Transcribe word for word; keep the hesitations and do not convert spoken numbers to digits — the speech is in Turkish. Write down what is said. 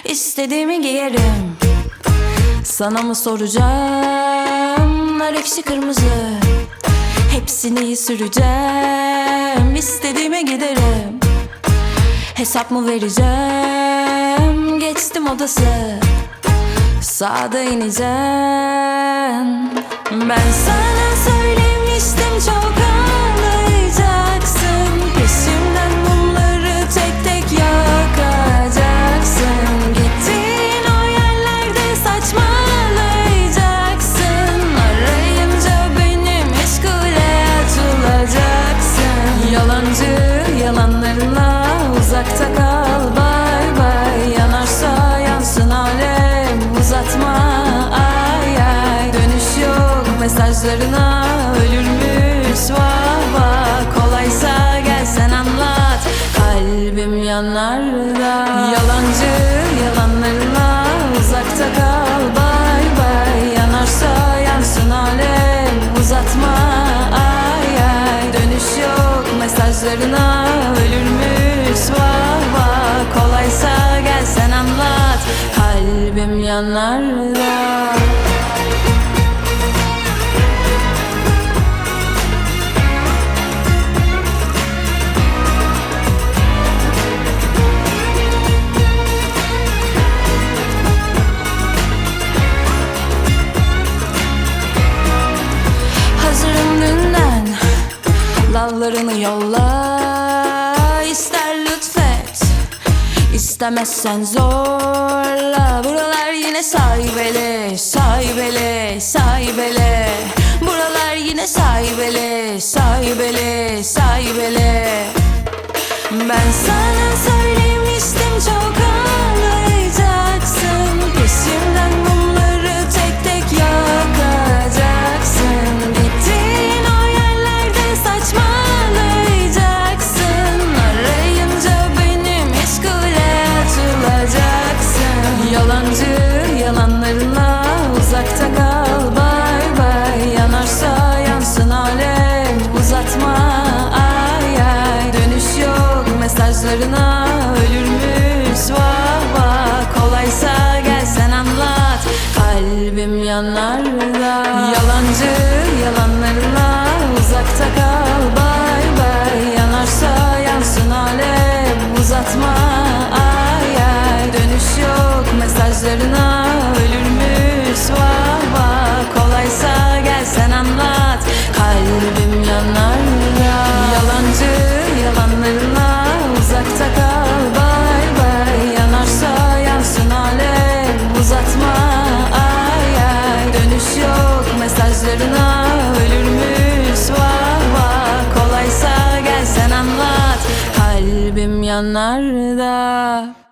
İstediğimi giyerim. Sana mı soracağım? Nar ekşi kırmızı, hepsini süreceğim. İstediğime giderim. Hesap mı vereceğim? Geçtim odası, sağda ineceğim. Ben sana söylemiştim, çok ağlayacaksın. Peşimden mumları tek tek yakacaksın. Gittiğin o yerlerde saçmalayacaksın. Arayınca beni meşgule atılacaksın. Yalancı yalanlarınla uzakta kal, bay bay. Yanarsa yansın alem, uzatma ay ay. Dönüş yok mesajlarına, ölürmüş vah vah. Kolaysa gelsen anlat, kalbim yanar da. Yalancı yalanlarına uzakta kal, bay bay. Yanarsa yansın alem, uzatma ay ay. Dönüş yok mesajlarına, ölürmüş vah vah. Kolaysa gelsen anlat, kalbim yanar da. Lavlarını yolla, ister lütfet, İstemezsen zorla. Buralar yine sahibele, sahibele, sahibele. Buralar yine sahibele, sahibele, sahibele. Ben sana söylemiştim, çok ağlayacaksın. Peşimden mumları tek tek yakacaksın. Gittiğin o yerlerde saçmalayacaksın. Arayınca beni meşgule atılacaksın. Yalancı yalanlarınla uzakta kal, bay bay. Yanarsa yansın alem, uzatma ay ay. Dönüş yok mesajlarına, ölürmüş vah vah. Kolaysa gelsen anlat, kalbim yanar da. Yalancı yalanlarına uzakta kal, bay bay. Yanarsa yansın alem, uzatma ay ay. Dönüş yok mesajlarına, ölürmüş vah vah. Kolaysa gelsen anlat, kalbim yanar da. Yalancı yalanlarına uzakta kal, bay bay. Yanarsa yansın alem, uzatma ay ay. Dönüş yok mesajlarına, ölürmüş vah vah. Kolaysa gelsen anlat, kalbim yanar da.